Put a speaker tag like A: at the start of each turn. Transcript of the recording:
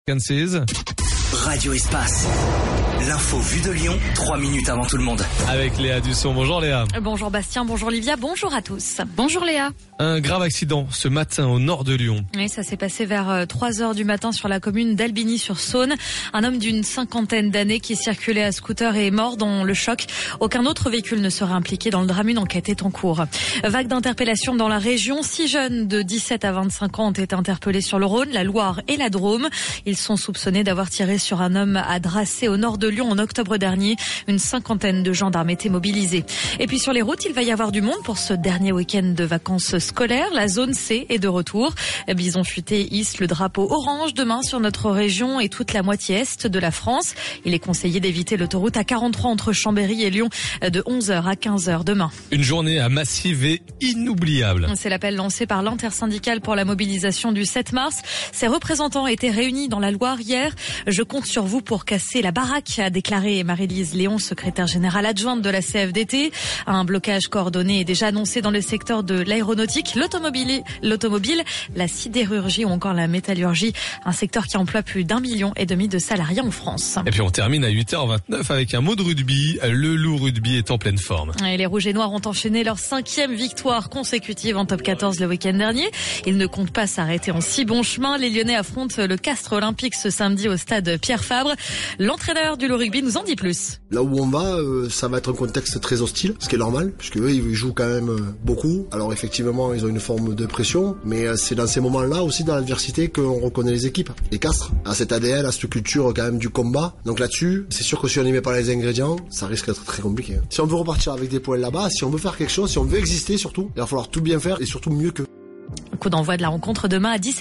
A: 16.
B: Radio Espace. L'info vue de Lyon, 3 minutes avant tout le monde.
A: Avec Léa Dusson. Bonjour Léa.
C: Bonjour Bastien, bonjour Livia, bonjour à tous. Bonjour Léa.
A: Un grave accident ce matin au nord de Lyon.
C: Oui, ça s'est passé vers 3h du matin sur la commune d'Albigny-sur-Saône. Un homme d'une 50aine d'années qui circulait à scooter est mort dans le choc. Aucun autre véhicule ne serait impliqué dans le drame. Une enquête est en cours. Vague d'interpellations dans la région. 6 jeunes de 17 à 25 ans ont été interpellés sur le Rhône, la Loire et la Drôme. Ils sont soupçonnés d'avoir tiré sur un homme à Dracé au nord de Lyon en octobre dernier. Une 50aine de gendarmes étaient mobilisés. Et puis sur les routes, il va y avoir du monde pour ce dernier week-end de vacances scolaires. La zone C est de retour. Bison Futé hisse le drapeau orange demain sur notre région et toute la moitié est de la France. Il est conseillé d'éviter l'autoroute A43 entre Chambéry et Lyon de 11h à 15h demain.
A: Une journée massive et inoubliable.
C: C'est l'appel lancé par l'intersyndicale pour la mobilisation du 7 mars. Ses représentants étaient réunis dans la Loire hier. Je compte sur vous pour casser la baraque, a déclaré Marie-Lise Léon, secrétaire générale adjointe de la CFDT. Un blocage coordonné est déjà annoncé dans le secteur de l'aéronautique, l'automobile, la sidérurgie ou encore la métallurgie. Un secteur qui emploie plus d'1,5 million de salariés en France.
A: Et puis on termine à 8h29 avec un mot de rugby. Le Loup Rugby est en pleine forme.
C: Et les Rouges et Noirs ont enchaîné leur 5e victoire consécutive en top 14 le week-end dernier. Ils ne comptent pas s'arrêter en si bon chemin. Les Lyonnais affrontent le Castres Olympique ce samedi au stade Pierre Fabre. L'entraîneur du Loup Rugby nous en dit plus.
D: Là où on va, ça va être un contexte très hostile, ce qui est normal, puisque eux, ils jouent quand même beaucoup. Alors effectivement, ils ont une forme de pression, mais c'est dans ces moments-là aussi, dans l'adversité, qu'on reconnaît les équipes. Les Castres, à cet ADN, à cette culture quand même du combat. Donc là-dessus, c'est sûr que si on n'y met pas les ingrédients, ça risque d'être très compliqué. Si on veut repartir avec des points là-bas, si on veut faire quelque chose, si on veut exister surtout, il va falloir tout bien faire et surtout mieux que.
C: Coup d'envoi de la rencontre demain à 17h.